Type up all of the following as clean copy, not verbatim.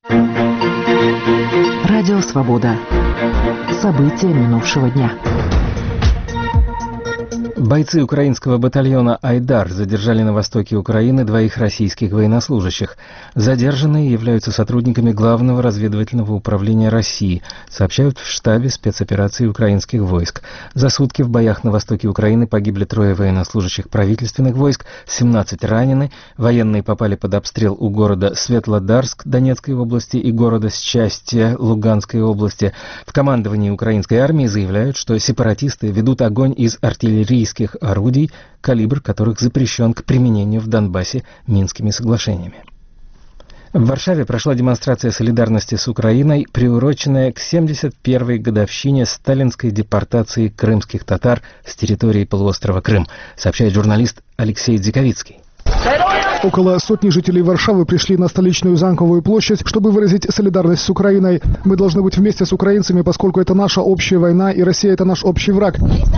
Радио «Свобода». События минувшего дня. Бойцы украинского батальона «Айдар» задержали на востоке Украины 2 российских военнослужащих. Задержанные являются сотрудниками Главного разведывательного управления России, сообщают в штабе спецопераций украинских войск. За сутки в боях на востоке Украины погибли 3 военнослужащих правительственных войск, 17 ранены. Военные попали под обстрел у города Светлодарск Донецкой области и города Счастье Луганской области. В командовании украинской армии заявляют, что сепаратисты ведут огонь из артиллерийских орудий, калибр которых запрещен к применению в Донбассе Минскими соглашениями. В Варшаве прошла демонстрация солидарности с Украиной, приуроченная к 71-й годовщине сталинской депортации крымских татар с территории полуострова Крым, сообщает журналист Алексей Дзиковицкий. Около сотни жителей Варшавы пришли на столичную Замковую площадь, чтобы выразить солидарность с Украиной. Мы должны быть вместе с украинцами, поскольку это наша общая война, и Россия – это наш общий враг,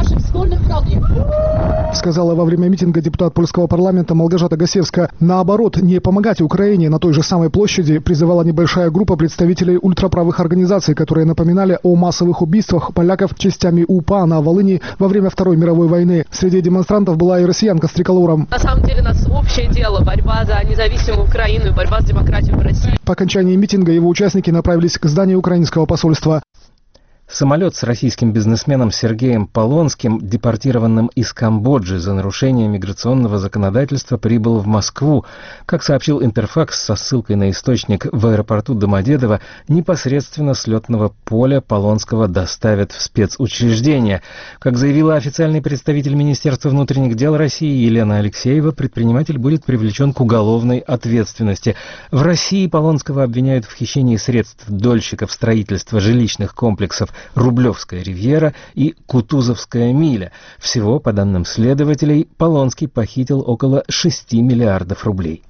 сказала во время митинга депутат польского парламента Малгожата Гасевска. Наоборот, не помогать Украине на той же самой площади призывала небольшая группа представителей ультраправых организаций, которые напоминали о массовых убийствах поляков частями УПА на Волыни во время Второй мировой войны. Среди демонстрантов была и россиянка с триколором. На самом деле у нас общее дело – борьба за независимую Украину и борьба за демократию в России. По окончании митинга его участники направились к зданию украинского посольства. Самолет с российским бизнесменом Сергеем Полонским, депортированным из Камбоджи за нарушение миграционного законодательства, прибыл в Москву. Как сообщил Интерфакс со ссылкой на источник, в аэропорту Домодедово непосредственно с летного поля Полонского доставят в спецучреждение. Как заявила официальный представитель Министерства внутренних дел России Елена Алексеева, предприниматель будет привлечен к уголовной ответственности. В России Полонского обвиняют в хищении средств дольщиков строительства жилищных комплексов Рублевская ривьера и Кутузовская миля. Всего, по данным следователей, Полонский похитил около 6 миллиардов рублей.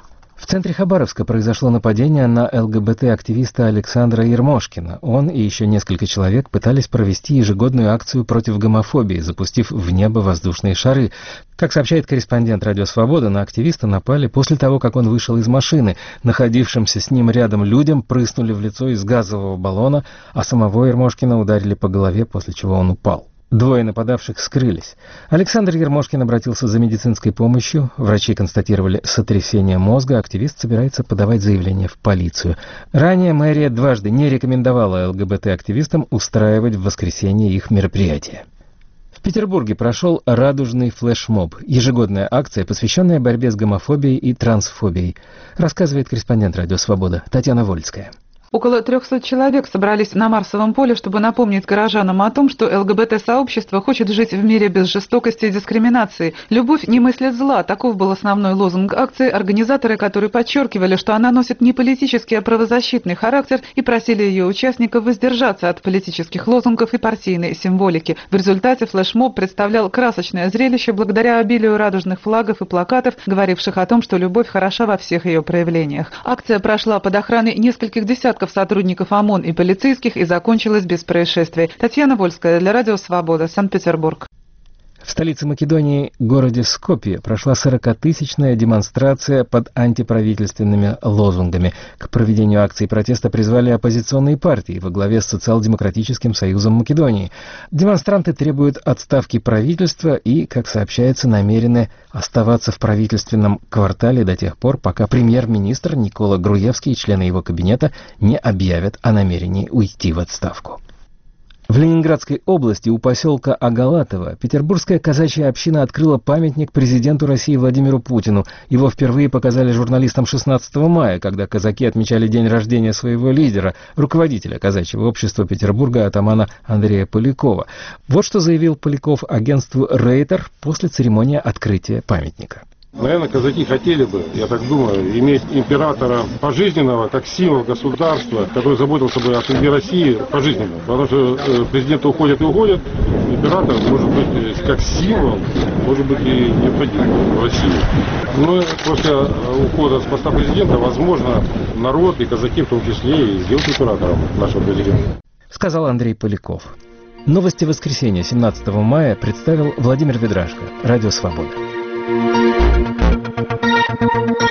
В центре Хабаровска произошло нападение на ЛГБТ-активиста Александра Ермошкина. Он и еще несколько человек пытались провести ежегодную акцию против гомофобии, запустив в небо воздушные шары. Как сообщает корреспондент «Радио Свобода», на активиста напали после того, как он вышел из машины. Находившимся с ним рядом людям прыснули в лицо из газового баллона, а самого Ермошкина ударили по голове, после чего он упал. 2 нападавших скрылись. Александр Ермошкин обратился за медицинской помощью. Врачи констатировали сотрясение мозга. Активист собирается подавать заявление в полицию. Ранее мэрия дважды не рекомендовала ЛГБТ-активистам устраивать в воскресенье их мероприятия. В Петербурге прошел «Радужный флешмоб» – ежегодная акция, посвященная борьбе с гомофобией и трансфобией, рассказывает корреспондент «Радио Свобода» Татьяна Вольская. Около 300 человек собрались на Марсовом поле, чтобы напомнить горожанам о том, что ЛГБТ-сообщество хочет жить в мире без жестокости и дискриминации. «Любовь не мыслит зла» – таков был основной лозунг акции, организаторы которой подчеркивали, что она носит не политический, а правозащитный характер, и просили ее участников воздержаться от политических лозунгов и партийной символики. В результате флешмоб представлял красочное зрелище благодаря обилию радужных флагов и плакатов, говоривших о том, что любовь хороша во всех ее проявлениях. Акция прошла под охраной нескольких десятков сотрудников ОМОН и полицейских и закончилась без происшествий. Татьяна Вольская для Радио Свобода, Санкт-Петербург. В столице Македонии, городе Скопье, прошла 40-тысячная демонстрация под антиправительственными лозунгами. К проведению акции протеста призвали оппозиционные партии во главе с Социал-демократическим союзом Македонии. Демонстранты требуют отставки правительства и, как сообщается, намерены оставаться в правительственном квартале до тех пор, пока премьер-министр Никола Груевский и члены его кабинета не объявят о намерении уйти в отставку. В Ленинградской области у поселка Агалатово петербургская казачья община открыла памятник президенту России Владимиру Путину. Его впервые показали журналистам 16 мая, когда казаки отмечали день рождения своего лидера, руководителя казачьего общества Петербурга, атамана Андрея Полякова. Вот что заявил Поляков агентству «Рейтер» после церемонии открытия памятника. Наверное, казаки хотели бы, я так думаю, иметь императора пожизненного, как символ государства, который заботился бы о судьбе России пожизненно. Потому что президенты уходят и уходят, император может быть как символ, может быть и необходим в России. Но после ухода с поста президента, возможно, народ и казаки в том числе и сделают императором нашего президента. Сказал Андрей Поляков. Новости воскресенья 17 мая представил Владимир Ведрашко, Радио Свобода.